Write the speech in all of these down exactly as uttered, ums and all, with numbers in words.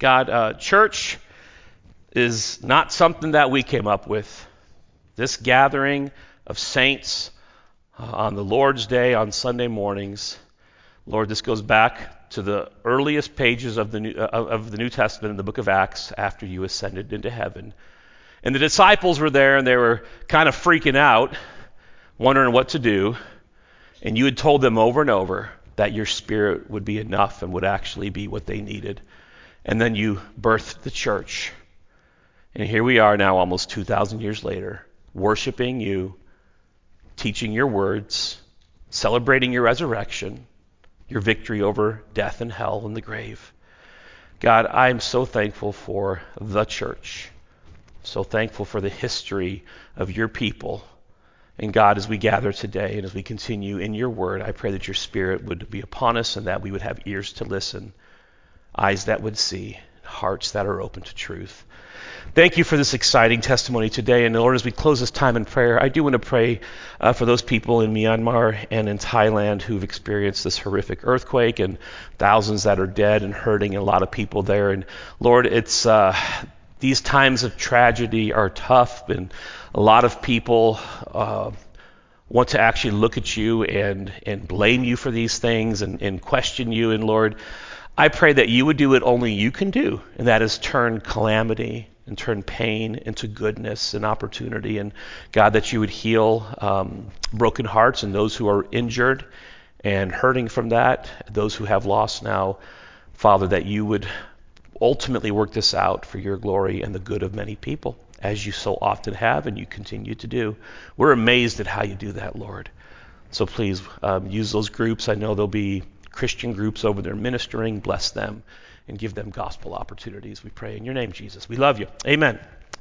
God, uh, church is not something that we came up with. This gathering of saints uh, on the Lord's Day, on Sunday mornings, Lord, this goes back to the earliest pages of the New, uh, of the New Testament in the book of Acts after you ascended into heaven. And the disciples were there, and they were kind of freaking out, wondering what to do. And you had told them over and over that your Spirit would be enough and would actually be what they needed. And then you birthed the church. And here we are now, almost two thousand years later, worshiping you, teaching your words, celebrating your resurrection, your victory over death and hell and the grave. God, I am so thankful for the church, so thankful for the history of your people. And God, as we gather today and as we continue in your word, I pray that your Spirit would be upon us and that we would have ears to listen, eyes that would see, hearts that are open to truth. Thank you for this exciting testimony today. And Lord, as we close this time in prayer, I do want to pray uh, for those people in Myanmar and in Thailand who've experienced this horrific earthquake, and thousands that are dead and hurting, and a lot of people there. And Lord, it's uh, these times of tragedy are tough, and a lot of people uh, want to actually look at you and, and blame you for these things and, and question you. And Lord, I pray that you would do what only you can do, and that is turn calamity and turn pain into goodness and opportunity. And God, that you would heal um, broken hearts and those who are injured and hurting from that, those who have lost now. Father, that you would ultimately work this out for your glory and the good of many people, as you so often have and you continue to do. We're amazed at how you do that, Lord. So please um, use those groups. I know there'll be Christian groups over there ministering. Bless them and give them gospel opportunities. We pray in your name, Jesus. We love you. Amen.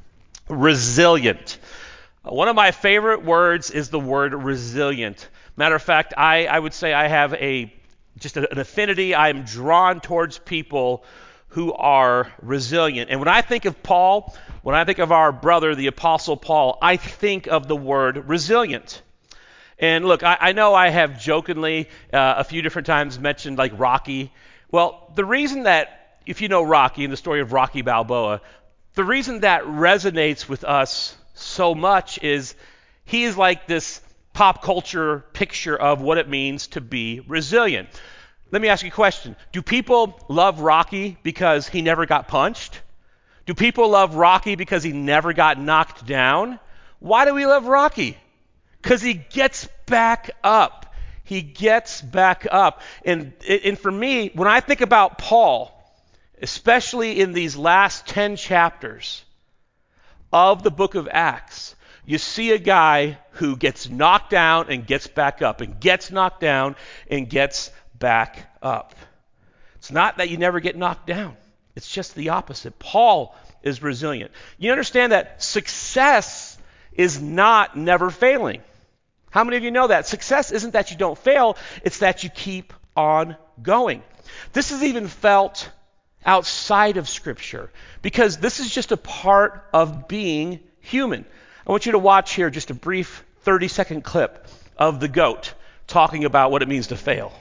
Resilient. One of my favorite words is the word resilient. Matter of fact, I, I would say I have a just a, an affinity. I am drawn towards people who are resilient. And when I think of Paul, when I think of our brother, the Apostle Paul, I think of the word resilient. And look, I, I know I have jokingly uh, a few different times mentioned like Rocky. Well, the reason that, if you know Rocky and the story of Rocky Balboa, the reason that resonates with us so much is he is like this pop culture picture of what it means to be resilient. Let me ask you a question. Do people love Rocky because he never got punched? Do people love Rocky because he never got knocked down? Why do we love Rocky? Because he gets back up. He gets back up. And, and for me, when I think about Paul, especially in these last ten chapters of the book of Acts, you see a guy who gets knocked down and gets back up, and gets knocked down and gets back up. It's not that you never get knocked down. It's just the opposite. Paul is resilient. You understand that success is not never failing. How many of you know that? Success isn't that you don't fail, it's that you keep on going. This is even felt outside of Scripture, because this is just a part of being human. I want you to watch here just a brief thirty-second clip of the GOAT talking about what it means to fail.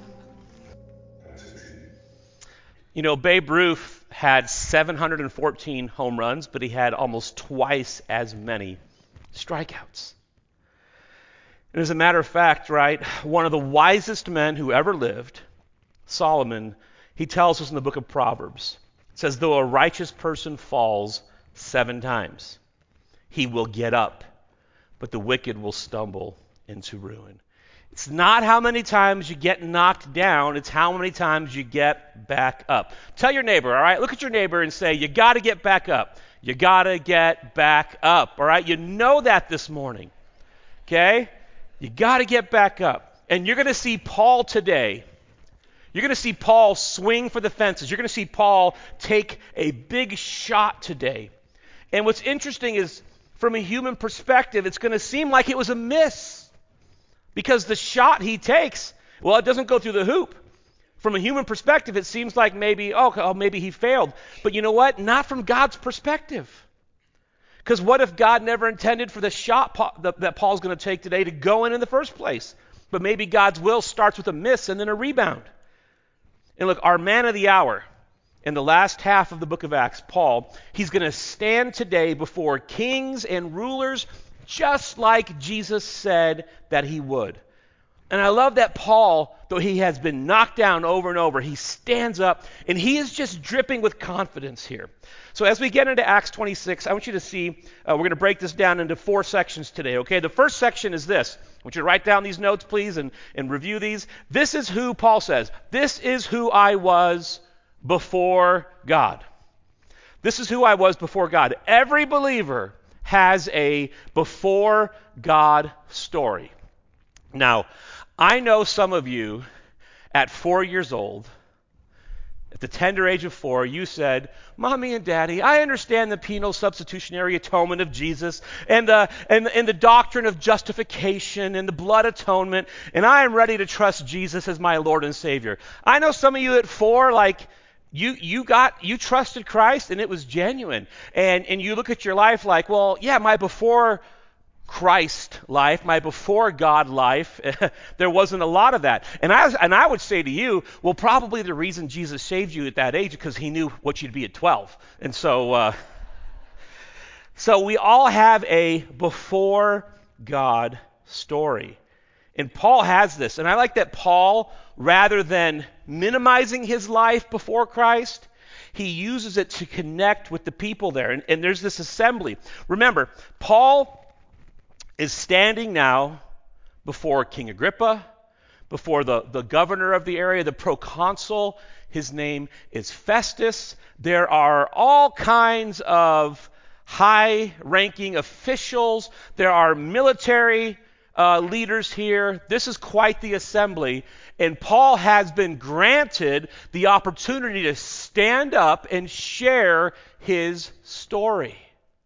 You know, Babe Ruth had seven hundred fourteen home runs, but he had almost twice as many strikeouts. And as a matter of fact, right, one of the wisest men who ever lived, Solomon, he tells us in the book of Proverbs, it says, though a righteous person falls seven times, he will get up, but the wicked will stumble into ruin. It's not how many times you get knocked down, it's how many times you get back up. Tell your neighbor, all right, look at your neighbor and say, you got to get back up. You got to get back up, all right? You know that this morning, okay? You got to get back up. And you're going to see Paul today. You're going to see Paul swing for the fences. You're going to see Paul take a big shot today. And what's interesting is, from a human perspective, it's going to seem like it was a miss. Because the shot he takes, well, it doesn't go through the hoop. From a human perspective, it seems like maybe, oh, oh maybe he failed. But you know what? Not from God's perspective. Because what if God never intended for the shot Paul, the, that Paul's going to take today to go in in the first place? But maybe God's will starts with a miss and then a rebound. And look, our man of the hour, in the last half of the book of Acts, Paul, he's going to stand today before kings and rulers just like Jesus said that he would. And I love that Paul, though he has been knocked down over and over, he stands up and he is just dripping with confidence here. So as we get into Acts twenty-six, I want you to see, uh, we're going to break this down into four sections today, okay? The first section is this. I want you to write down these notes, please, and, and review these. This is who Paul says. This is who I was before God. This is who I was before God. Every believer has a before God story. Now, I know some of you at four years old, at the tender age of four, you said, Mommy and Daddy, I understand the penal substitutionary atonement of Jesus and, uh, and, and the doctrine of justification and the blood atonement, and I am ready to trust Jesus as my Lord and Savior. I know some of you at four, like, you you got, you trusted Christ and it was genuine. And, and you look at your life like, well, yeah, my before Christ life, my before God life, there wasn't a lot of that. And I, and I would say to you, well, probably the reason Jesus saved you at that age is because he knew what you'd be at twelve. And so, uh, so we all have a before God story. And Paul has this. And I like that Paul, rather than minimizing his life before Christ, he uses it to connect with the people there. And, and there's this assembly. Remember, Paul is standing now before King Agrippa, before the, the governor of the area, the proconsul. His name is Festus. There are all kinds of high-ranking officials. There are military uh, leaders here. This is quite the assembly. And Paul has been granted the opportunity to stand up and share his story.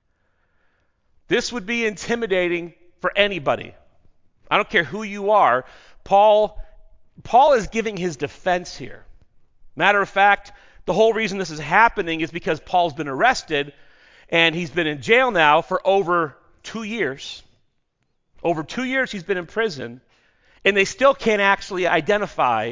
This would be intimidating for anybody. I don't care who you are. Paul, Paul is giving his defense here. Matter of fact, the whole reason this is happening is because Paul's been arrested and he's been in jail now for over two years. Over two years he's been in prison, and they still can't actually identify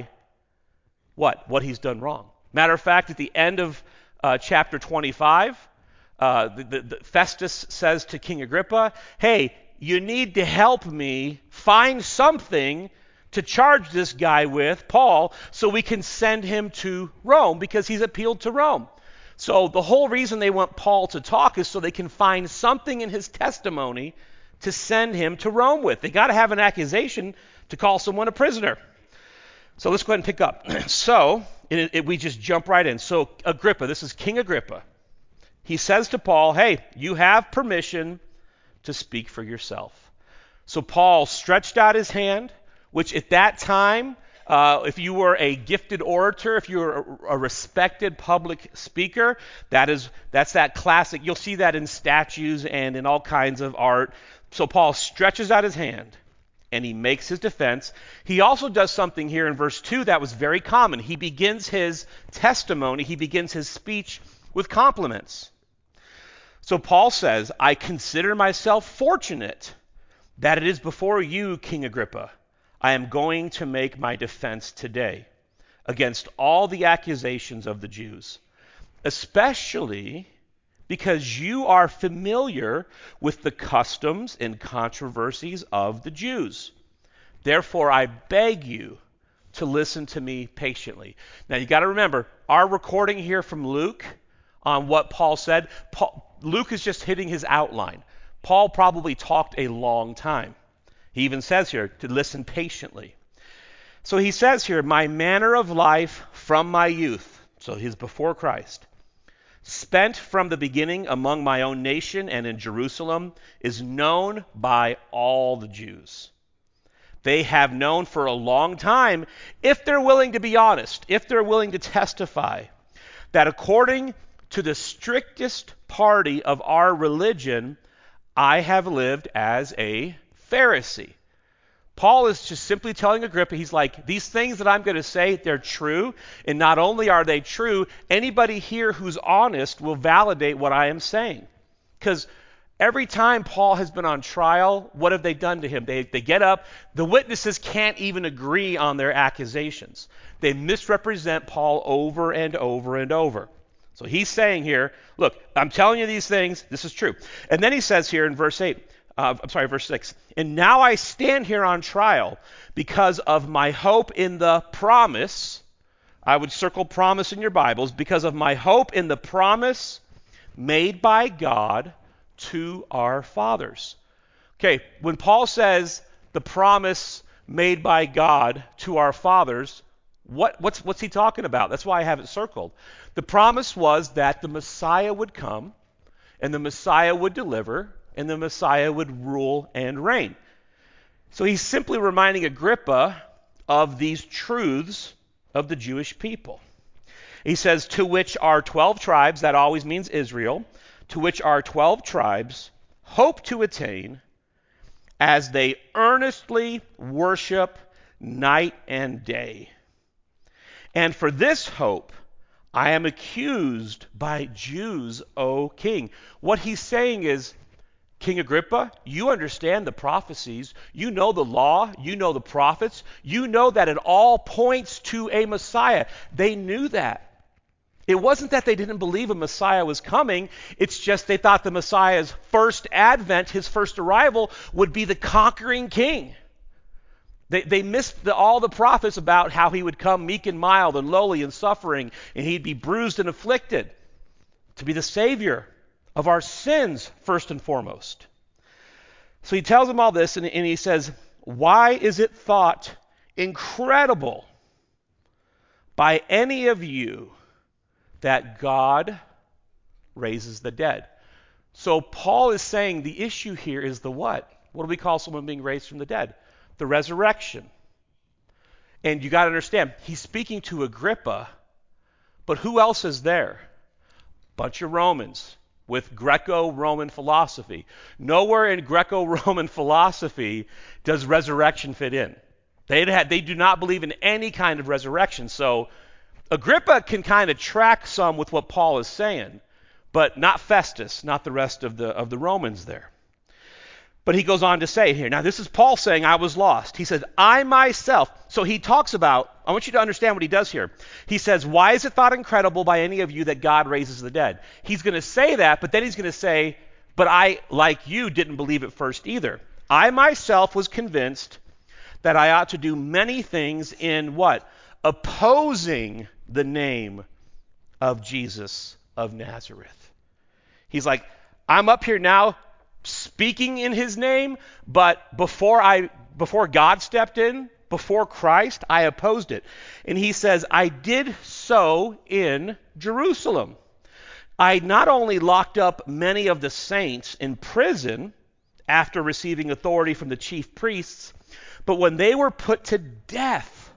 what? What he's done wrong. Matter of fact, at the end of uh, chapter twenty-five, Uh, the, the, the Festus says to King Agrippa, hey, you need to help me find something to charge this guy with, Paul, so we can send him to Rome because he's appealed to Rome. So the whole reason they want Paul to talk is so they can find something in his testimony to send him to Rome with. They got to have an accusation to call someone a prisoner. So let's go ahead and pick up. So it, it, we just jump right in. So Agrippa, this is King Agrippa. He says to Paul, hey, you have permission to speak for yourself. So Paul stretched out his hand, which at that time, uh, if you were a gifted orator, if you were a, a respected public speaker, that is, that's that classic. You'll see that in statues and in all kinds of art. So Paul stretches out his hand and he makes his defense. He also does something here in verse two that was very common. He begins his testimony, he begins his speech with compliments. So Paul says, I consider myself fortunate that it is before you, King Agrippa, I am going to make my defense today against all the accusations of the Jews, especially because you are familiar with the customs and controversies of the Jews. Therefore, I beg you to listen to me patiently. Now, you got to remember, our recording here from Luke on what Paul said, Paul, Luke is just hitting his outline. Paul probably talked a long time. He even says here to listen patiently. So he says here, my manner of life from my youth, so he's before Christ, spent from the beginning among my own nation and in Jerusalem, is known by all the Jews. They have known for a long time, if they're willing to be honest, if they're willing to testify, that according to the strictest party of our religion, I have lived as a Pharisee. Paul is just simply telling Agrippa, he's like, these things that I'm going to say, they're true. And not only are they true, anybody here who's honest will validate what I am saying. Because every time Paul has been on trial, what have they done to him? They, they get up. The witnesses can't even agree on their accusations. They misrepresent Paul over and over and over. So he's saying here, look, I'm telling you these things, this is true. And then he says here in verse eight, uh, I'm sorry, verse six, and now I stand here on trial because of my hope in the promise. I would circle promise in your Bibles, because of my hope in the promise made by God to our fathers. Okay, when Paul says the promise made by God to our fathers, what, what's, what's he talking about? That's why I have it circled. The promise was that the Messiah would come, and the Messiah would deliver, and the Messiah would rule and reign. So he's simply reminding Agrippa of these truths of the Jewish people. He says, to which our twelve tribes, that always means Israel, to which our twelve tribes hope to attain as they earnestly worship night and day. And for this hope I am accused by Jews, O king. What he's saying is, King Agrippa, you understand the prophecies. You know the law. You know the prophets. You know that it all points to a Messiah. They knew that. It wasn't that they didn't believe a Messiah was coming. It's just they thought the Messiah's first advent, his first arrival, would be the conquering king. They, they missed the, all the prophets about how he would come meek and mild and lowly and suffering, and he'd be bruised and afflicted to be the Savior of our sins, first and foremost. So he tells them all this, and, and he says, why is it thought incredible by any of you that God raises the dead? So Paul is saying the issue here is the what? What do we call someone being raised from the dead? The resurrection. And you got to understand, he's speaking to Agrippa, but who else is there? Bunch of Romans with Greco-Roman philosophy. Nowhere in Greco-Roman philosophy does resurrection fit in. They had, they do not believe in any kind of resurrection. So Agrippa can kind of track some with what Paul is saying, but not Festus, not the rest of the of the Romans there. But he goes on to say here, now this is Paul saying, I was lost. He says, I myself, so he talks about, I want you to understand what he does here. He says, why is it thought incredible by any of you that God raises the dead? He's going to say that, but then he's going to say, but I, like you, didn't believe it first either. I myself was convinced that I ought to do many things in what? Opposing the name of Jesus of Nazareth. He's like, I'm up here now speaking in his name, but before I before God stepped in, before Christ, I opposed it. And he says, I did so in Jerusalem. I not only locked up many of the saints in prison after receiving authority from the chief priests, but when they were put to death,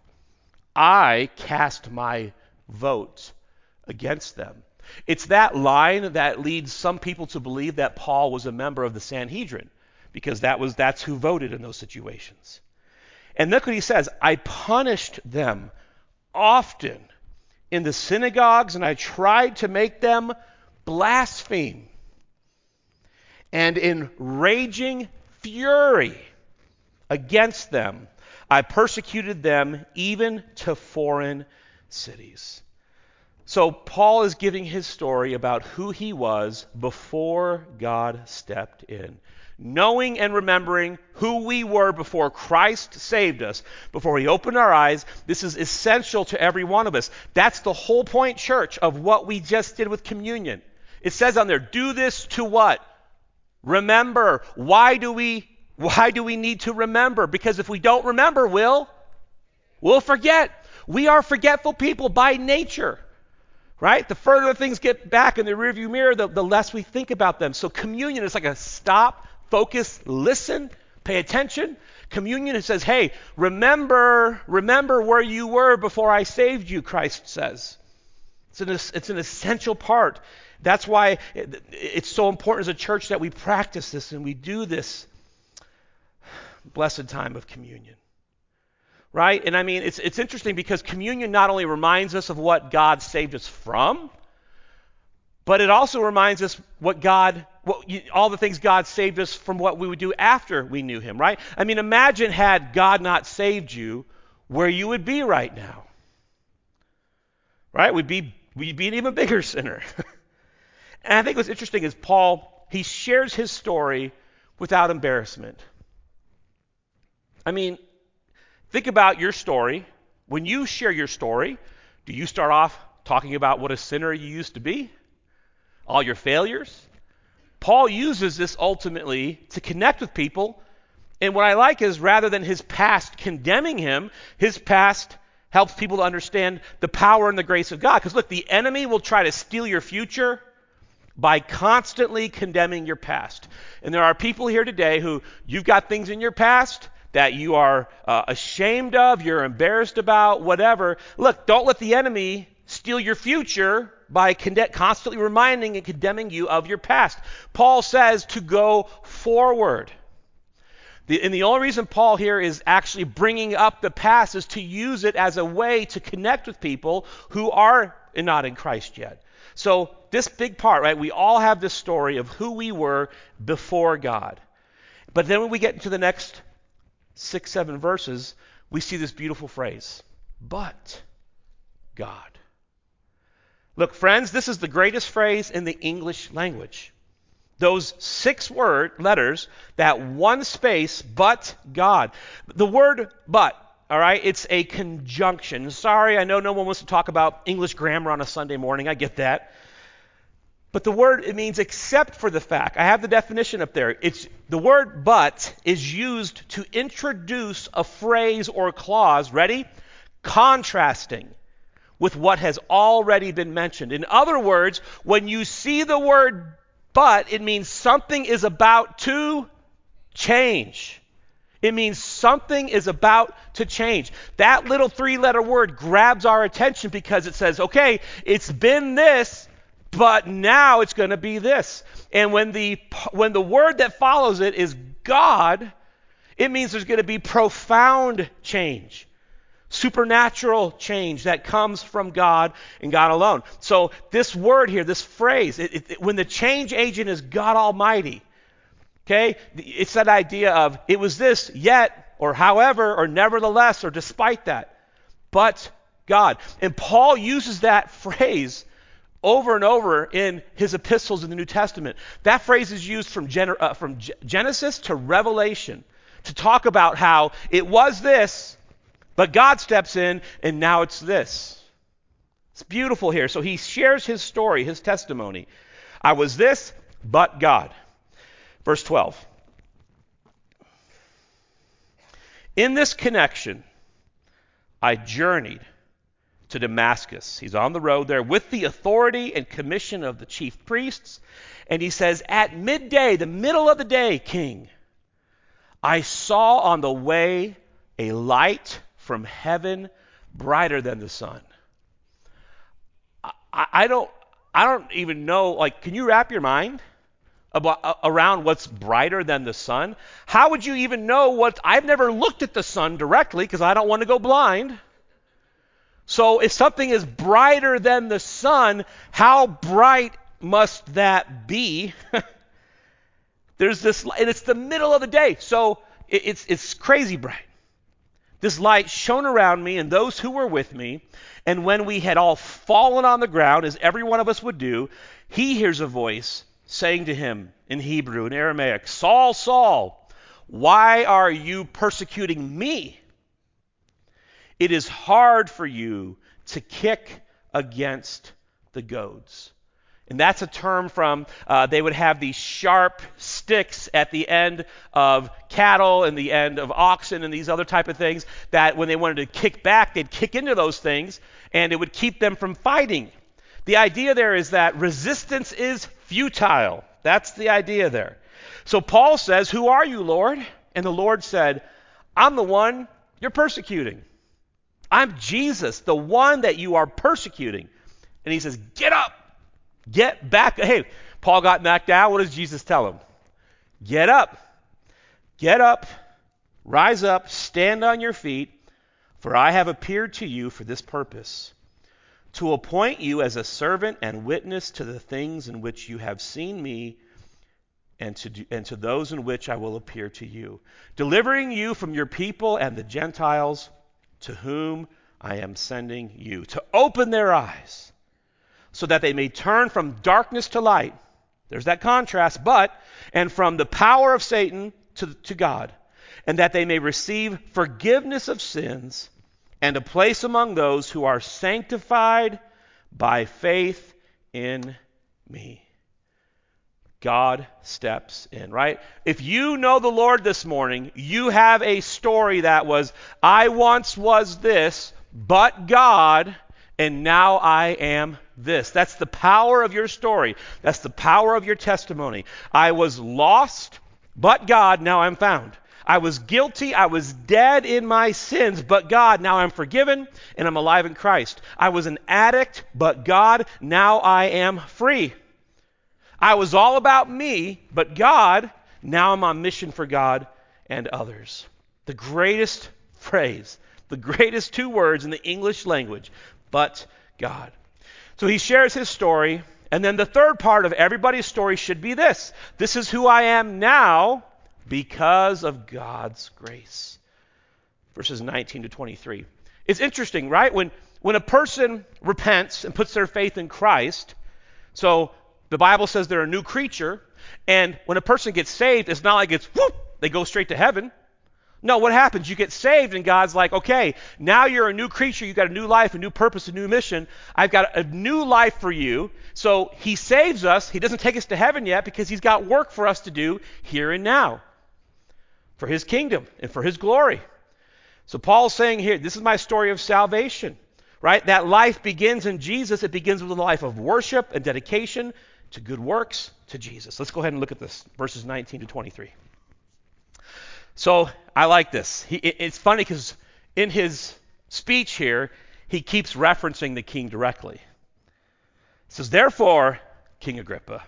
I cast my vote against them. It's that line that leads some people to believe that Paul was a member of the Sanhedrin, because that was that's who voted in those situations. And look what he says, I punished them often in the synagogues, and I tried to make them blaspheme. And in raging fury against them, I persecuted them even to foreign cities. So Paul is giving his story about who he was before God stepped in. Knowing and remembering who we were before Christ saved us, before he opened our eyes, this is essential to every one of us. That's the whole point, church, of what we just did with communion. It says on there, do this to what? Remember. Why do we, why do we need to remember? Because if we don't remember, we'll, we'll forget. We are forgetful people by nature. Right? The further things get back in the rearview mirror, the, the less we think about them. So communion is like a stop, focus, listen, pay attention. Communion, it says, hey, remember, remember where you were before I saved you, Christ says. It's an, it's an essential part. That's why it, it's so important as a church that we practice this and we do this blessed time of communion. Right? And I mean, it's it's interesting because communion not only reminds us of what God saved us from, but it also reminds us what God, what you, all the things God saved us from, what we would do after we knew him, right? I mean, imagine had God not saved you, where you would be right now. Right? We'd be we'd be an even bigger sinner. And I think what's interesting is Paul, he shares his story without embarrassment. I mean, think about your story. When you share your story, do you start off talking about what a sinner you used to be? All your failures? Paul uses this ultimately to connect with people. And what I like is rather than his past condemning him, his past helps people to understand the power and the grace of God. Because look, the enemy will try to steal your future by constantly condemning your past. And there are people here today who you've got things in your past that you are uh, ashamed of, you're embarrassed about, whatever. Look, don't let the enemy steal your future by con- constantly reminding and condemning you of your past. Paul says to go forward. The, and the only reason Paul here is actually bringing up the past is to use it as a way to connect with people who are not in Christ yet. So this big part, right? We all have this story of who we were before God. But then when we get into the next six, seven verses, we see this beautiful phrase, but God. Look, friends, this is the greatest phrase in the English language. Those six word letters, that one space, but God. The word but, all right, it's a conjunction. Sorry, I know no one wants to talk about English grammar on a Sunday morning. I get that. But the word, it means except for the fact. I have the definition up there. It's the word but is used to introduce a phrase or clause, ready? Contrasting with what has already been mentioned. In other words, when you see the word but, it means something is about to change. It means something is about to change. That little three-letter word grabs our attention because it says, okay, it's been this, but now it's going to be this. And when the when the word that follows it is God, it means there's going to be profound change. Supernatural change that comes from God and God alone. So this word here, this phrase, it, it, when the change agent is God Almighty, okay, it's that idea of it was this, yet, or however, or nevertheless, or despite that, but God. And Paul uses that phrase over and over in his epistles in the New Testament. That phrase is used from, Gen- uh, from G- Genesis to Revelation to talk about how it was this, but God steps in, and now it's this. It's beautiful here. So he shares his story, his testimony. I was this, but God. Verse twelve. In this connection, I journeyed to Damascus. He's on the road there with the authority and commission of the chief priests. And he says, at midday, the middle of the day, King, I saw on the way a light from heaven brighter than the sun. I, I don't I don't even know, like, can you wrap your mind about uh, around what's brighter than the sun? How would you even know what? I've never looked at the sun directly because I don't want to go blind. So if something is brighter than the sun, how bright must that be? There's this, and it's the middle of the day, so it, it's it's crazy bright. This light shone around me and those who were with me, and when we had all fallen on the ground, as every one of us would do, he hears a voice saying to him in Hebrew, in Aramaic, Saul, Saul, why are you persecuting me? It is hard for you to kick against the goads. And that's a term from, uh, they would have these sharp sticks at the end of cattle and the end of oxen and these other type of things that when they wanted to kick back, they'd kick into those things and it would keep them from fighting. The idea there is that resistance is futile. That's the idea there. So Paul says, who are you, Lord? And the Lord said, I'm the one you're persecuting. I'm Jesus, the one that you are persecuting. And he says, get up. Get back. Hey, Paul got knocked down. What does Jesus tell him? Get up. Get up. Rise up. Stand on your feet. For I have appeared to you for this purpose, to appoint you as a servant and witness to the things in which you have seen me and to, do, and to those in which I will appear to you, delivering you from your people and the Gentiles to whom I am sending you, to open their eyes so that they may turn from darkness to light. There's that contrast, but, and from the power of Satan to, to God, and that they may receive forgiveness of sins and a place among those who are sanctified by faith in me. God steps in, right? If you know the Lord this morning, you have a story that was, I once was this, but God, and now I am this. That's the power of your story. That's the power of your testimony. I was lost, but God, now I'm found. I was guilty, I was dead in my sins, but God, now I'm forgiven and I'm alive in Christ. I was an addict, but God, now I am free. I was all about me, but God, now I'm on mission for God and others. The greatest phrase, the greatest two words in the English language, but God. So he shares his story, and then the third part of everybody's story should be this. This is who I am now because of God's grace. Verses nineteen to twenty-three. It's interesting, right? When, when a person repents and puts their faith in Christ, so the Bible says they're a new creature, and when a person gets saved, it's not like it's, whoop, they go straight to heaven. No, what happens? You get saved, and God's like, okay, now you're a new creature. You've got a new life, a new purpose, a new mission. I've got a new life for you. So he saves us. He doesn't take us to heaven yet because he's got work for us to do here and now for his kingdom and for his glory. So Paul's saying here, this is my story of salvation, right? That life begins in Jesus. It begins with a life of worship and dedication to good works to Jesus. Let's go ahead and look at this, verses nineteen to twenty-three. So I like this. He, it's funny because in his speech here, he keeps referencing the king directly. He says, therefore, King Agrippa,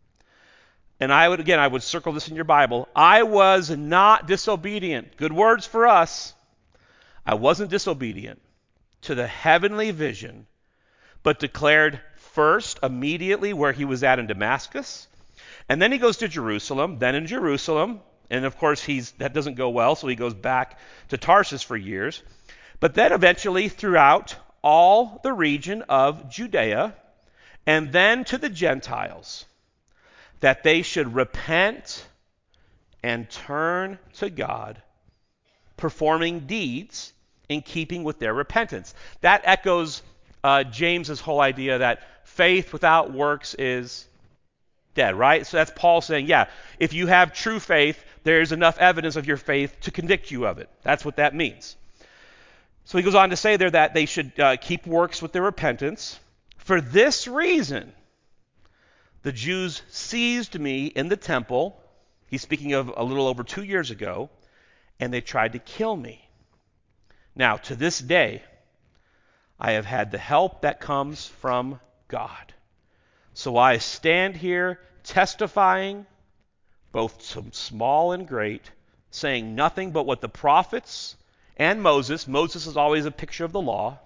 and I would, again, I would circle this in your Bible, I was not disobedient. Good words for us. I wasn't disobedient to the heavenly vision, but declared first, immediately, where he was at in Damascus. And then he goes to Jerusalem. Then in Jerusalem, and of course he's that doesn't go well, so he goes back to Tarsus for years. But then eventually throughout all the region of Judea, and then to the Gentiles, that they should repent and turn to God, performing deeds in keeping with their repentance. That echoes uh, James's whole idea that faith without works is dead, right? So that's Paul saying, yeah, if you have true faith, there's enough evidence of your faith to convict you of it. That's what that means. So he goes on to say there that they should uh, keep works with their repentance. For this reason, the Jews seized me in the temple. He's speaking of a little over two years ago, and they tried to kill me. Now, to this day, I have had the help that comes from God. So I stand here testifying, both small and great, saying nothing but what the prophets and Moses, Moses is always a picture of the law,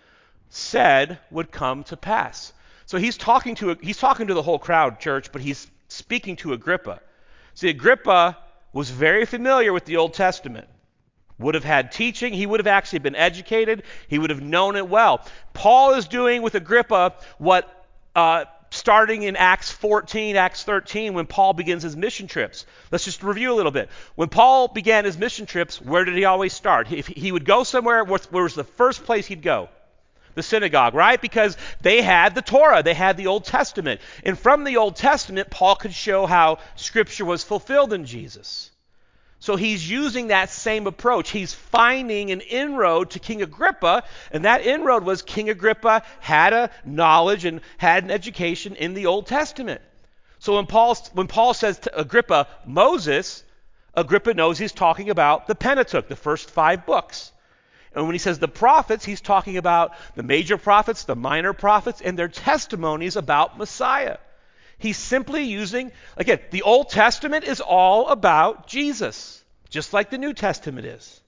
said would come to pass. So he's talking to a, he's talking to the whole crowd, church, but he's speaking to Agrippa. See, Agrippa was very familiar with the Old Testament. Would have had teaching. He would have actually been educated. He would have known it well. Paul is doing with Agrippa what uh, starting in Acts fourteen, Acts thirteen, when Paul begins his mission trips. Let's just review a little bit. When Paul began his mission trips, where did he always start? If he would go somewhere, where was the first place he'd go? The synagogue, right? Because they had the Torah, they had the Old Testament. And from the Old Testament, Paul could show how Scripture was fulfilled in Jesus. So he's using that same approach. He's finding an inroad to King Agrippa, and that inroad was King Agrippa had a knowledge and had an education in the Old Testament. So when Paul, when Paul says to Agrippa, Moses, Agrippa knows he's talking about the Pentateuch, the first five books. And when he says the prophets, he's talking about the major prophets, the minor prophets, and their testimonies about Messiah. He's simply using, again, the Old Testament is all about Jesus, just like the New Testament is.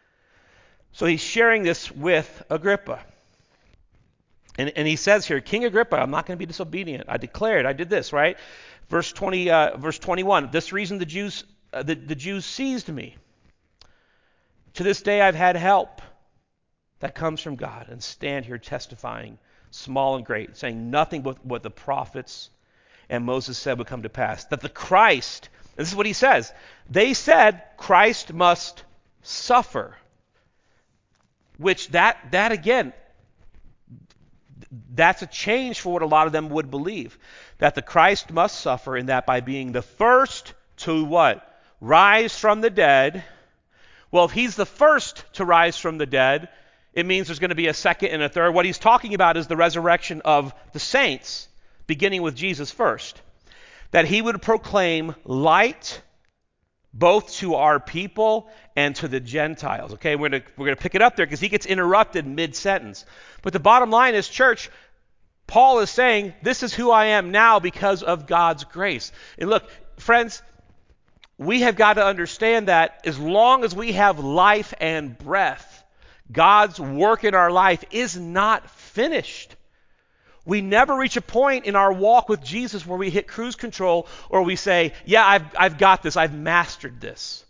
So he's sharing this with Agrippa. And, and he says here, King Agrippa, I'm not going to be disobedient. I declared, I did this, right? Verse twenty, uh, verse twenty-one, this reason the Jews, uh, the, the Jews seized me. To this day I've had help that comes from God and stand here testifying small and great, saying nothing but what the prophets and Moses said would come to pass. That the Christ, this is what he says, they said Christ must suffer. Which that, that again, that's a change for what a lot of them would believe. That the Christ must suffer, and that by being the first to what? Rise from the dead. Well, if he's the first to rise from the dead, it means there's going to be a second and a third. What he's talking about is the resurrection of the saints, beginning with Jesus first. That he would proclaim light both to our people and to the Gentiles. Okay, we're going to we're going to pick it up there because he gets interrupted mid-sentence. But the bottom line is, church, Paul is saying, this is who I am now because of God's grace. And look, friends, we have got to understand that as long as we have life and breath, God's work in our life is not finished. We never reach a point in our walk with Jesus where we hit cruise control or we say, yeah, I've, I've got this, I've mastered this.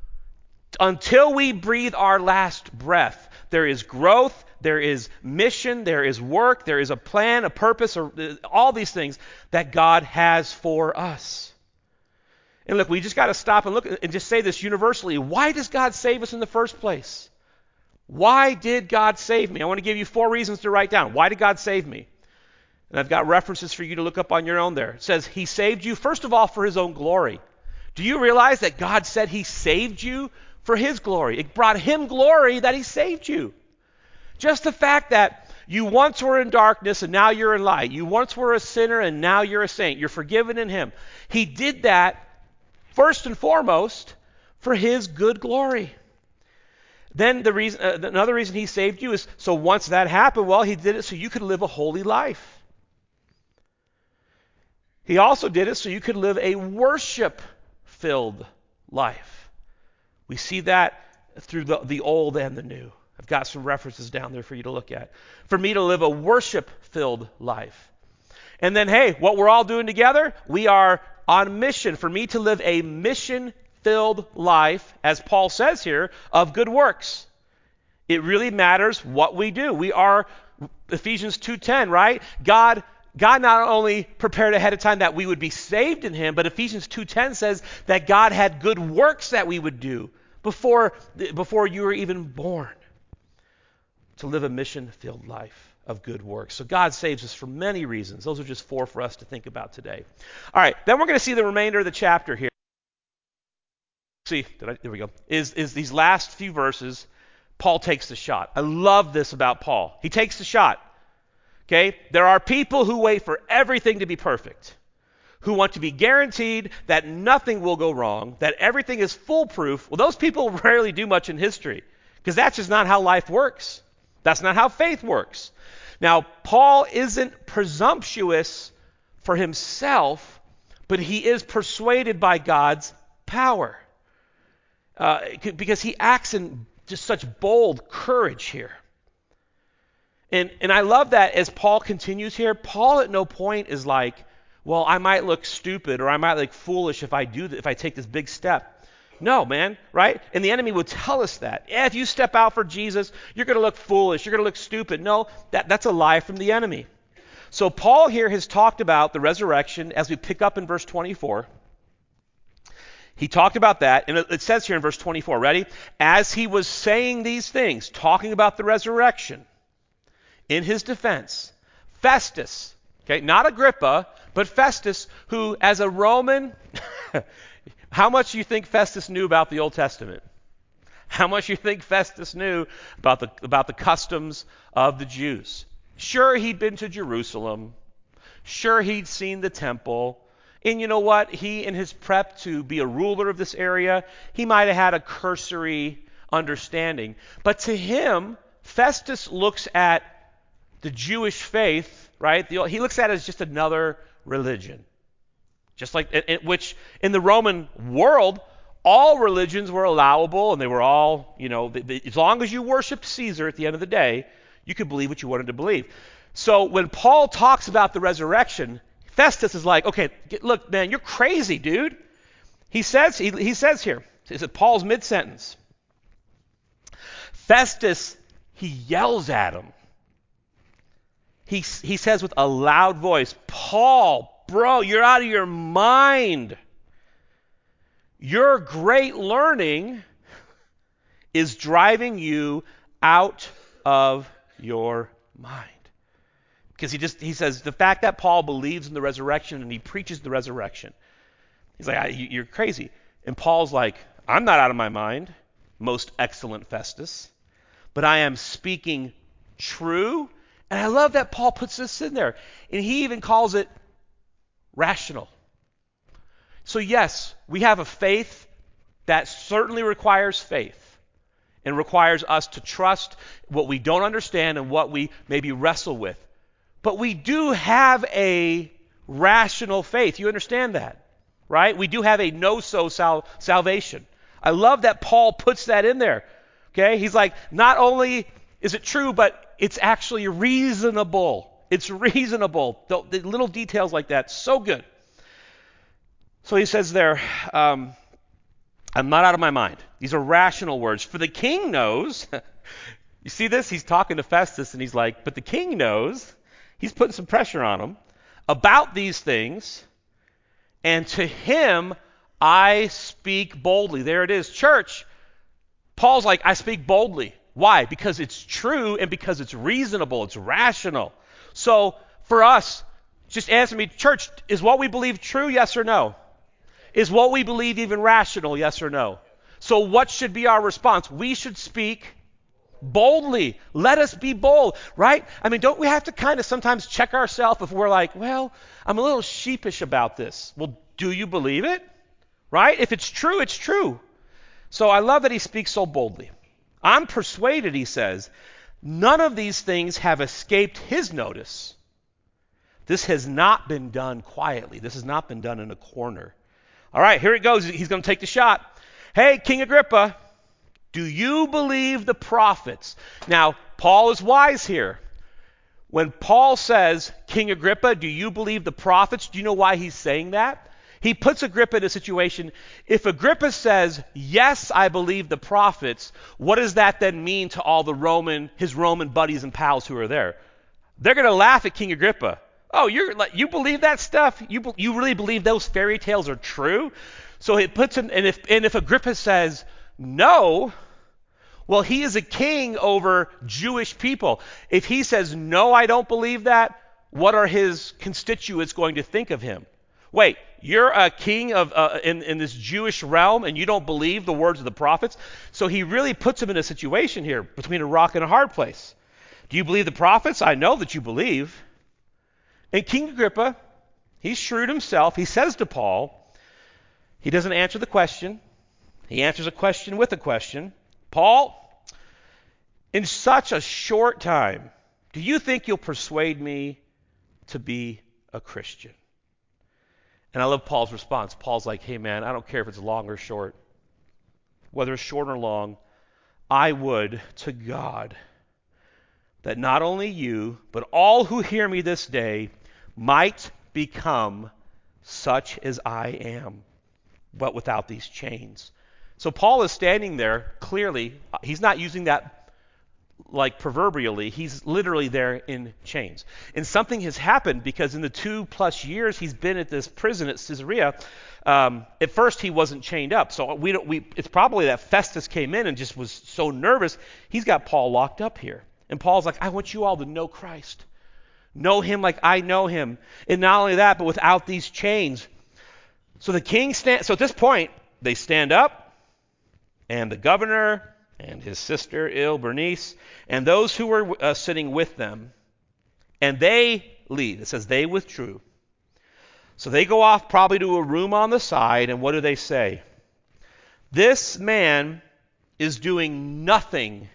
Until we breathe our last breath, there is growth, there is mission, there is work, there is a plan, a purpose, or all these things that God has for us. And look, we just got to stop and look and just say this universally. Why does God save us in the first place? Why did God save me? I want to give you four reasons to write down. Why did God save me? And I've got references for you to look up on your own there. It says he saved you, first of all, for his own glory. Do you realize that God said he saved you for his glory? It brought him glory that he saved you. Just the fact that you once were in darkness and now you're in light. You once were a sinner and now you're a saint. You're forgiven in him. He did that first and foremost for his good glory. Then the reason, uh, another reason he saved you is so once that happened, well, he did it so you could live a holy life. He also did it so you could live a worship-filled life. We see that through the, the old and the new. I've got some references down there for you to look at. For me to live a worship-filled life. And then, hey, what we're all doing together, we are on mission. For me to live a mission-filled life, as Paul says here, of good works. It really matters what we do. We are, Ephesians two ten, right? God God not only prepared ahead of time that we would be saved in him, but Ephesians two ten says that God had good works that we would do before, before you were even born. To live a mission-filled life of good works. So God saves us for many reasons. Those are just four for us to think about today. All right, then we're going to see the remainder of the chapter here. See, did I, there we go. Is, is these last few verses, Paul takes the shot. I love this about Paul. He takes the shot. Okay, there are people who wait for everything to be perfect, who want to be guaranteed that nothing will go wrong, that everything is foolproof. Well, those people rarely do much in history because that's just not how life works. That's not how faith works. Now, Paul isn't presumptuous for himself, but he is persuaded by God's power uh, because he acts in just such bold courage here. And and I love that as Paul continues here, Paul at no point is like, well, I might look stupid or I might look foolish if I do th- if I take this big step. No, man, right? And the enemy would tell us that. Yeah, if you step out for Jesus, you're going to look foolish, you're going to look stupid. No, that, that's a lie from the enemy. So Paul here has talked about the resurrection as we pick up in verse twenty-four. He talked about that, and it, it says here in verse twenty-four, ready? As he was saying these things, talking about the resurrection, in his defense, Festus, okay, not Agrippa, but Festus, who as a Roman, how much do you think Festus knew about the Old Testament? How much do you think Festus knew about the, about the customs of the Jews? Sure, he'd been to Jerusalem. Sure, he'd seen the temple. And you know what? He, in his prep to be a ruler of this area, he might have had a cursory understanding. But to him, Festus looks at the Jewish faith, right? The, he looks at it as just another religion. Just like, in, in, which in the Roman world, all religions were allowable and they were all, you know, they, they, as long as you worshiped Caesar at the end of the day, you could believe what you wanted to believe. So when Paul talks about the resurrection, Festus is like, okay, get, look, man, you're crazy, dude. He says, he, he says here, is it Paul's mid-sentence? Festus, he yells at him. he, he says with a loud voice, Paul, bro, you're out of your mind. Your great learning is driving you out of your mind. Because he just he says the fact that Paul believes in the resurrection and he preaches the resurrection, he's like, you're crazy. And Paul's like, I'm not out of my mind, most excellent Festus, but I am speaking true. And I love that Paul puts this in there. And he even calls it rational. So yes, we have a faith that certainly requires faith and requires us to trust what we don't understand and what we maybe wrestle with. But we do have a rational faith. You understand that, right? We do have a no-so sal- salvation. I love that Paul puts that in there. Okay? He's like, not only is it true, but it's actually reasonable. It's reasonable. The, the little details like that, so good. So he says there, um, I'm not out of my mind. These are rational words. For the king knows. You see this? He's talking to Festus and he's like, but the king knows. He's putting some pressure on him about these things. And to him, I speak boldly. There it is. Church, Paul's like, I speak boldly. Why? Because it's true and because it's reasonable. It's rational. So for us, just answer me, church, is what we believe true? Yes or no? Is what we believe even rational? Yes or no? So what should be our response? We should speak boldly. Let us be bold, right? I mean, don't we have to kind of sometimes check ourselves if we're like, well, I'm a little sheepish about this. Well, do you believe it? Right? If it's true, it's true. So I love that he speaks so boldly. I'm persuaded, he says, none of these things have escaped his notice. This has not been done quietly. This has not been done in a corner. All right, here it goes. He's going to take the shot. Hey, King Agrippa, do you believe the prophets? Now, Paul is wise here. When Paul says, King Agrippa, do you believe the prophets? Do you know why he's saying that? He puts Agrippa in a situation. If Agrippa says, yes, I believe the prophets, what does that then mean to all the Roman, his Roman buddies and pals who are there? They're going to laugh at King Agrippa. Oh, you're you believe that stuff? You you really believe those fairy tales are true? So it puts him, and if and if Agrippa says no, well, he is a king over Jewish people. If he says no, I don't believe that, what are his constituents going to think of him? Wait, you're a king of uh, in in this Jewish realm, and you don't believe the words of the prophets? So he really puts him in a situation here between a rock and a hard place. Do you believe the prophets? I know that you believe. And King Agrippa, he's shrewd himself. He says to Paul, he doesn't answer the question. He answers a question with a question. Paul, in such a short time, do you think you'll persuade me to be a Christian? And I love Paul's response. Paul's like, hey man, I don't care if it's long or short. Whether it's short or long, I would to God that not only you, but all who hear me this day might become such as I am, but without these chains. So Paul is standing there clearly. He's not using that like proverbially. He's literally there in chains. And something has happened because in the two plus years he's been at this prison at Caesarea, um, at first he wasn't chained up. So we don't, we, it's probably that Festus came in and just was so nervous. He's got Paul locked up here. And Paul's like, I want you all to know Christ. Know him like I know him. And not only that, but without these chains. So the king stand. So at this point, they stand up, and the governor and his sister, Il Bernice, and those who were uh, sitting with them, and they leave. It says they withdrew. So they go off probably to a room on the side, and what do they say? This man is doing nothing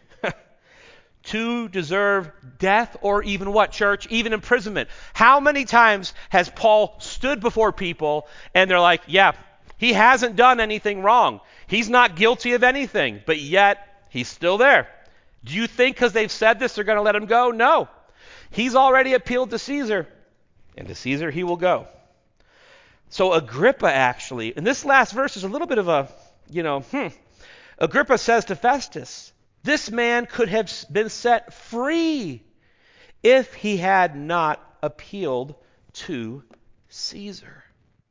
to deserve death or even what, church? Even imprisonment. How many times has Paul stood before people and they're like, yeah, he hasn't done anything wrong. He's not guilty of anything, but yet he's still there. Do you think because they've said this they're going to let him go? No. He's already appealed to Caesar, and to Caesar he will go. So Agrippa actually, and this last verse is a little bit of a, you know, hmm. Agrippa says to Festus, this man could have been set free if he had not appealed to Caesar.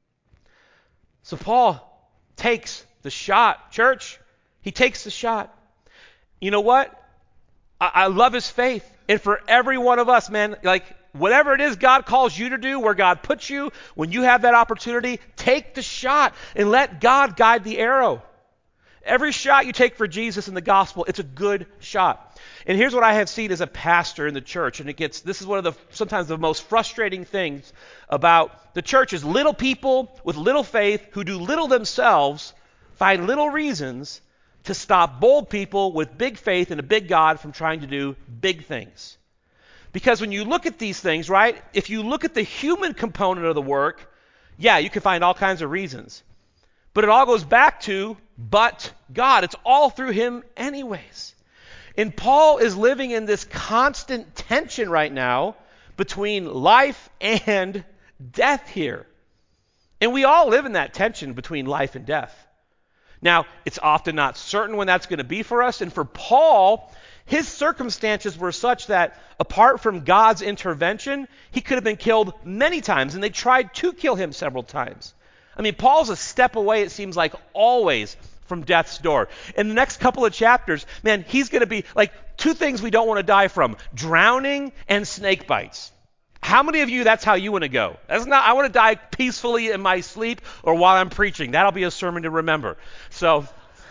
So Paul takes the shot, church. He takes the shot. You know what? I, I love his faith. And for every one of us, man, like whatever it is God calls you to do, where God puts you, when you have that opportunity, take the shot and let God guide the arrow. Every shot you take for Jesus in the gospel, it's a good shot. And here's what I have seen as a pastor in the church, and it gets, this is one of the, sometimes the most frustrating things about the church is little people with little faith who do little themselves find little reasons to stop bold people with big faith and a big God from trying to do big things. Because when you look at these things, right, if you look at the human component of the work, yeah, you can find all kinds of reasons. But it all goes back to, but God. It's all through him anyways. And Paul is living in this constant tension right now between life and death here. And we all live in that tension between life and death. Now, it's often not certain when that's going to be for us. And for Paul, his circumstances were such that apart from God's intervention, he could have been killed many times. And they tried to kill him several times. I mean, Paul's a step away, it seems like, always from death's door. In the next couple of chapters, man, he's going to be like two things we don't want to die from: drowning and snake bites. How many of you, that's how you want to go? That's not, I want to die peacefully in my sleep or while I'm preaching. That'll be a sermon to remember. So,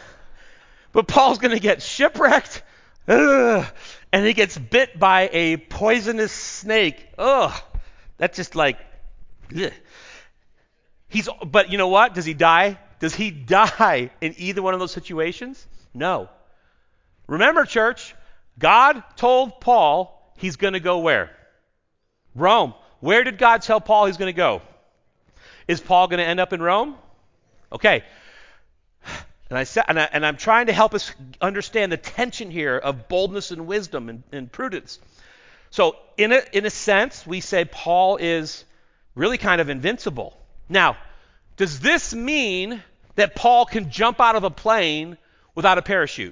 but Paul's going to get shipwrecked, ugh, and he gets bit by a poisonous snake. Ugh, that's just like, ugh. He's, but you know what? Does he die? Does he die in either one of those situations? No. Remember, church, God told Paul he's going to go where? Rome. Where did God tell Paul he's going to go? Is Paul going to end up in Rome? Okay. And, I sa- and, I, and I'm trying to help us understand the tension here of boldness and wisdom and, and prudence. So in a, in a sense, we say Paul is really kind of invincible. Now, does this mean that Paul can jump out of a plane without a parachute?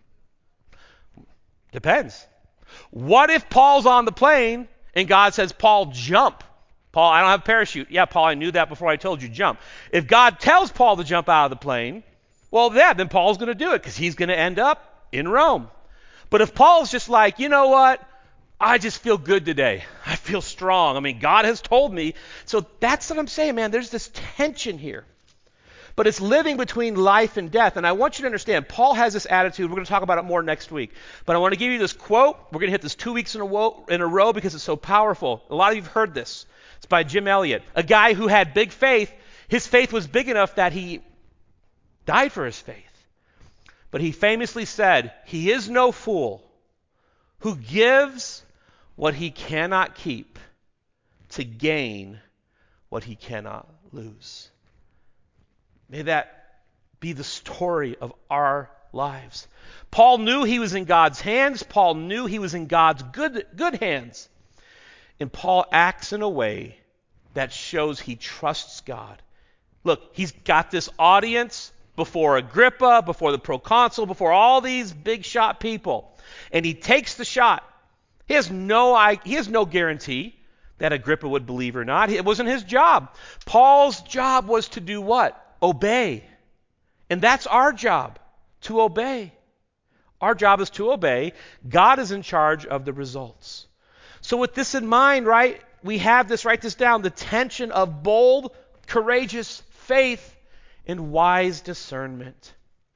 Depends. What if Paul's on the plane and God says, Paul, jump? Paul, I don't have a parachute. Yeah, Paul, I knew that before I told you jump. If God tells Paul to jump out of the plane, well, yeah, then Paul's going to do it because he's going to end up in Rome. But if Paul's just like, you know what? I just feel good today. I feel strong. I mean, God has told me. So that's what I'm saying, man. There's this tension here. But it's living between life and death. And I want you to understand, Paul has this attitude. We're going to talk about it more next week. But I want to give you this quote. We're going to hit this two weeks in a, wo- in a row because it's so powerful. A lot of you have heard this. It's by Jim Elliot, a guy who had big faith. His faith was big enough that he died for his faith. But he famously said, he is no fool who gives what he cannot keep to gain what he cannot lose. May that be the story of our lives. Paul knew he was in God's hands. Paul knew he was in God's good, good hands. And Paul acts in a way that shows he trusts God. Look, he's got this audience before Agrippa, before the proconsul, before all these big shot people. And he takes the shot. He has no, he has no guarantee that Agrippa would believe or not. It wasn't his job. Paul's job was to do what? Obey. And that's our job, to obey. Our job is to obey. God is in charge of the results. So with this in mind, right, we have this, write this down, the tension of bold, courageous faith and wise discernment.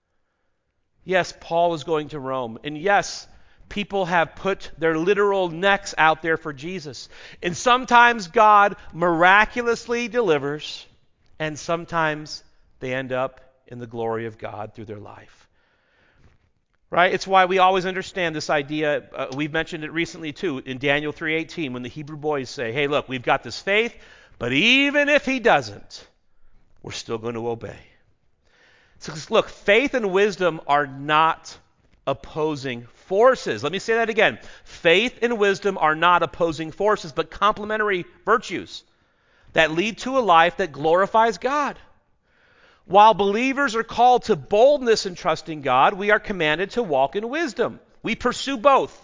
Yes, Paul is going to Rome. And yes, people have put their literal necks out there for Jesus. And sometimes God miraculously delivers, and sometimes they end up in the glory of God through their life. Right? It's why we always understand this idea. Uh, we've mentioned it recently too in Daniel three eighteen when the Hebrew boys say, hey, look, we've got this faith, but even if he doesn't, we're still going to obey. So look, faith and wisdom are not opposing forces. Let me say that again. Faith and wisdom are not opposing forces, but complementary virtues that lead to a life that glorifies God. While believers are called to boldness in trusting God, we are commanded to walk in wisdom. We pursue both,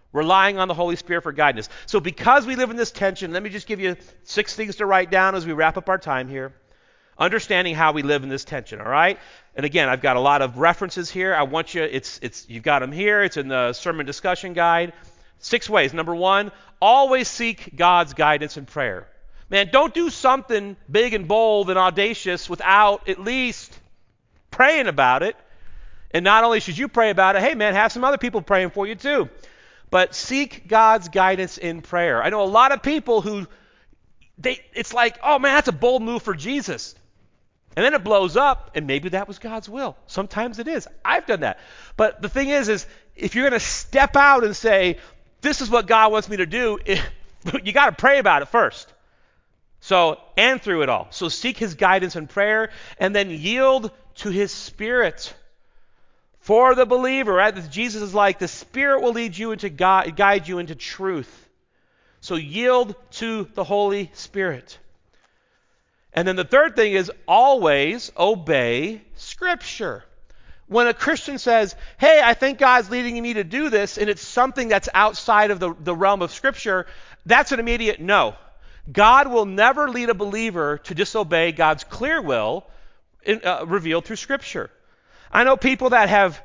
relying on the Holy Spirit for guidance. So because we live in this tension, let me just give you six things to write down as we wrap up our time here. Understanding how we live in this tension, all right? And again, I've got a lot of references here. I want you, it's, it's, you've got them here. It's in the sermon discussion guide. Six ways. Number one, always seek God's guidance in prayer. Man, don't do something big and bold and audacious without at least praying about it. And not only should you pray about it, hey man, have some other people praying for you too. But seek God's guidance in prayer. I know a lot of people who, they, it's like, oh man, that's a bold move for Jesus. And then it blows up, and maybe that was God's will. Sometimes it is. I've done that. But the thing is, is if you're going to step out and say, this is what God wants me to do, it, you got to pray about it first. So, and through it all. So seek his guidance in prayer, and then yield to his Spirit. For the believer, right? Jesus is like, the Spirit will lead you into God, guide you into truth. So yield to the Holy Spirit. And then the third thing is always obey Scripture. When a Christian says, hey, I think God's leading me to do this, and it's something that's outside of the, the realm of Scripture, that's an immediate no. God will never lead a believer to disobey God's clear will in, uh, revealed through Scripture. I know people that have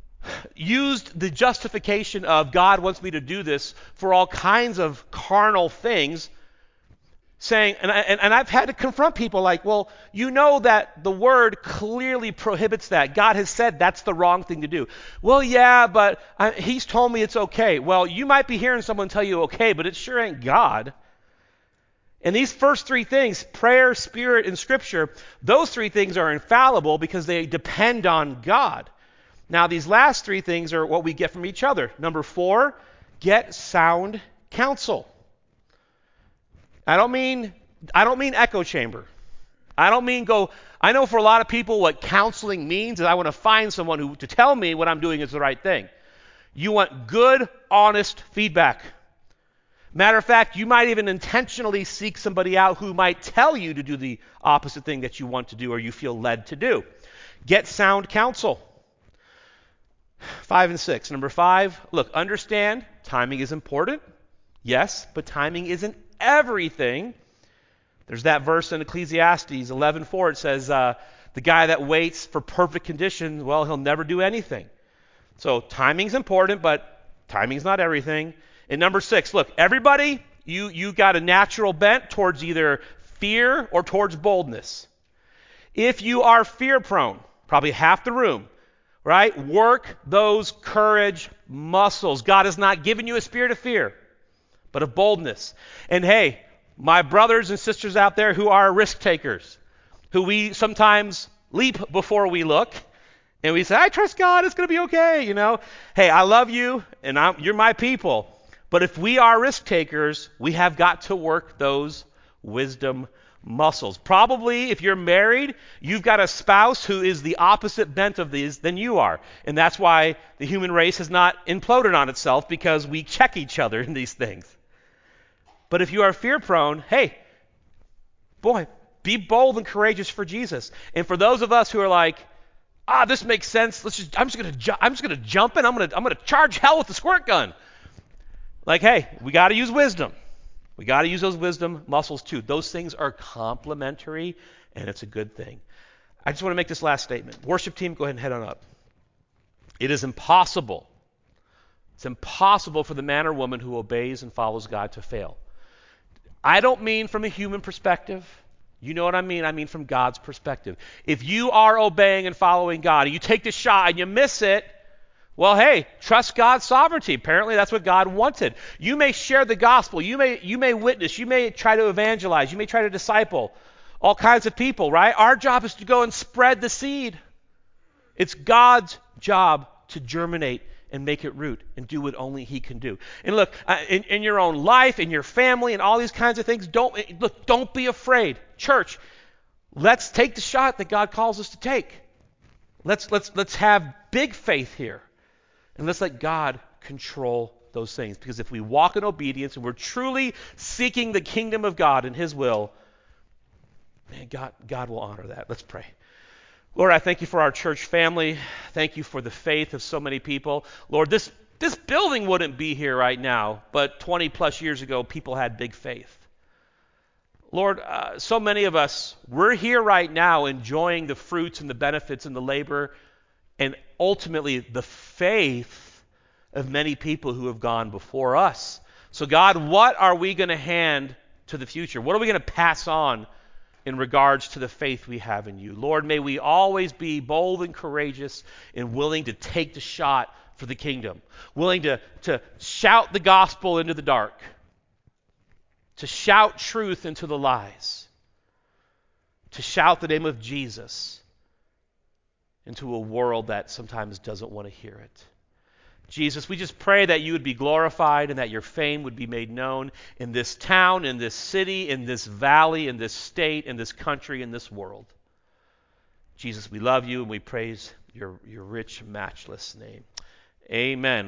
used the justification of God wants me to do this for all kinds of carnal things, saying, and, I, and, and I've had to confront people like, well, you know that the Word clearly prohibits that. God has said that's the wrong thing to do. Well, yeah, but I, He's told me it's okay. Well, you might be hearing someone tell you okay, but it sure ain't God. And these first three things, prayer, Spirit, and Scripture, those three things are infallible because they depend on God. Now, these last three things are what we get from each other. Number four, get sound counsel. I don't mean I don't mean echo chamber. I don't mean go. I know for a lot of people what counseling means is I want to find someone who to tell me what I'm doing is the right thing. You want good, honest feedback. Matter of fact, you might even intentionally seek somebody out who might tell you to do the opposite thing that you want to do or you feel led to do. Get sound counsel. Five and six. Number five, look, understand timing is important. Yes, but timing isn't everything. There's that verse in Ecclesiastes eleven four. It says, uh, the guy that waits for perfect conditions, well, he'll never do anything. So timing's important, but timing's not everything. And number six, look, everybody, you, you got a natural bent towards either fear or towards boldness. If you are fear prone, probably half the room, right? Work those courage muscles. God has not given you a spirit of fear, but of boldness. And hey, my brothers and sisters out there who are risk takers, who we sometimes leap before we look, and we say, I trust God, it's going to be okay, you know. Hey, I love you, and I'm, you're my people. But if we are risk takers, we have got to work those wisdom muscles. Probably if you're married, you've got a spouse who is the opposite bent of these than you are. And that's why the human race has not imploded on itself, because we check each other in these things. But if you are fear prone, hey, boy, be bold and courageous for Jesus. And for those of us who are like, ah, this makes sense. Let's just I'm just gonna ju- I'm just gonna jump in. I'm gonna I'm gonna charge hell with the squirt gun. Like, hey, we got to use wisdom. We got to use those wisdom muscles too. Those things are complementary, and it's a good thing. I just want to make this last statement. Worship team, go ahead and head on up. It is impossible. It's impossible for the man or woman who obeys and follows God to fail. I don't mean from a human perspective. You know what I mean? I mean from God's perspective. If you are obeying and following God, and you take the shot and you miss it, well, hey, trust God's sovereignty. Apparently, that's what God wanted. You may share the gospel. You may you may witness. You may try to evangelize. You may try to disciple all kinds of people, right? Our job is to go and spread the seed. It's God's job to germinate and make it root and do what only He can do. And look, uh, in, in your own life, in your family, and all these kinds of things, don't look. Don't be afraid, church. Let's take the shot that God calls us to take. Let's let's let's have big faith here. And let's let God control those things. Because if we walk in obedience and we're truly seeking the kingdom of God and His will, man, God, God will honor that. Let's pray. Lord, I thank you for our church family. Thank you for the faith of so many people. Lord, this This building wouldn't be here right now, but twenty plus years ago, people had big faith. Lord, uh, so many of us, we're here right now enjoying the fruits and the benefits and the labor and ultimately the faith of many people who have gone before us. So God, what are we going to hand to the future? What are we going to pass on in regards to the faith we have in you? Lord, may we always be bold and courageous and willing to take the shot for the kingdom, willing to, to shout the gospel into the dark, to shout truth into the lies, to shout the name of Jesus into a world that sometimes doesn't want to hear it. Jesus, we just pray that you would be glorified and that your fame would be made known in this town, in this city, in this valley, in this state, in this country, in this world. Jesus, we love you and we praise your, your rich, matchless name. Amen.